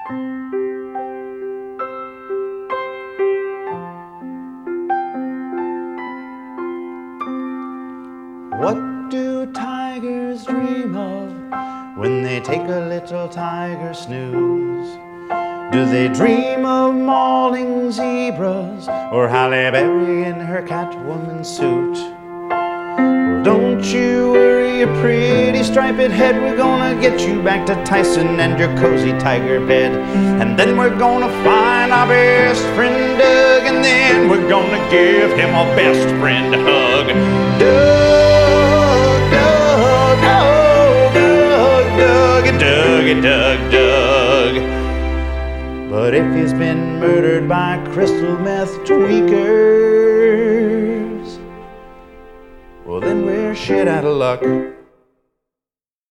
What do tigers dream of when they take a little tiger snooze? Do they dream of mauling zebras or Halle Berry in her Catwoman suit? Well, don't you worry your pretty striped head. We're gonna get you back to Tyson and your cozy tiger bed. And then we're gonna find our best friend Doug, and then we're gonna give him a best friend hug. Doug, Doug, oh, Doug, Doug, Doug, Doug. But if he's been murdered by crystal meth tweakers, well then we're shit out of luck.